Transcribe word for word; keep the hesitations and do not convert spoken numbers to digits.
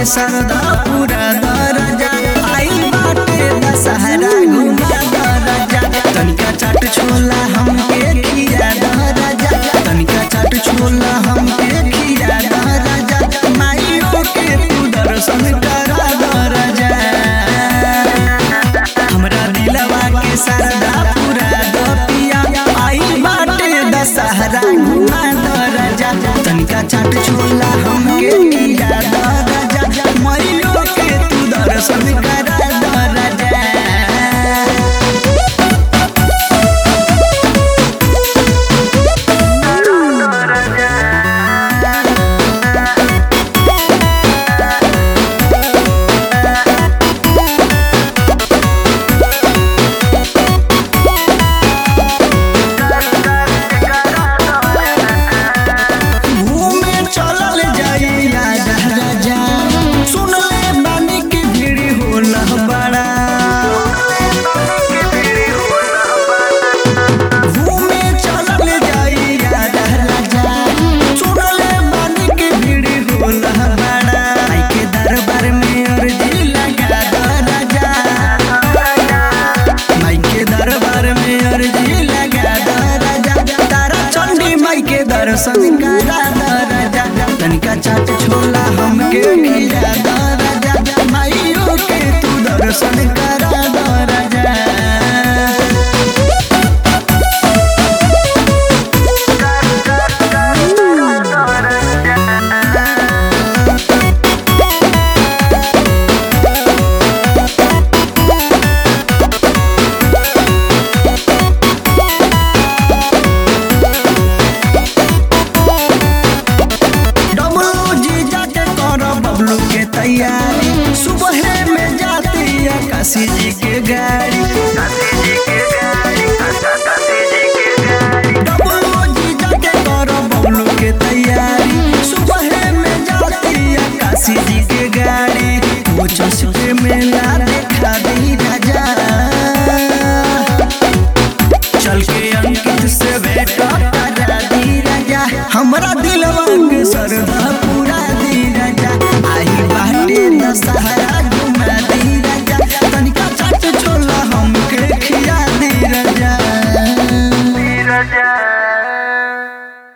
के सरदा पूरा दरजा आई बाटे दशहरा घुमा दरजा तनिका चाट छोला हमके खिया दरजा तनिका चाट छोला हमके खिया दरजा माइयों के तू दर्शन करा दरजा हमरा दिलवा के सरदा पूरा दपिया आई बाटे दशहरा घुमा दरजा तनिका चाट छोला हमके खिया दरजा माइयों के तू दर्शन करा दरजा दर्शन करा दरजा तनिका चाट छोला हमके खिया दरजा माइयों के तू दर्शन करा दरजा तैयारी सुबह में जाती है काशी जी के गाड़ी डबलो जी जाके करो बबलू के तैयारी सुबह में जाती है काशी जी के गाड़ी वो चौसके मेला देखा दी राजा चल के अंकित से भेंट करा दी राजा हमरा दिलवा के सरदा पूरा दी राजा आई बाटे दशहरा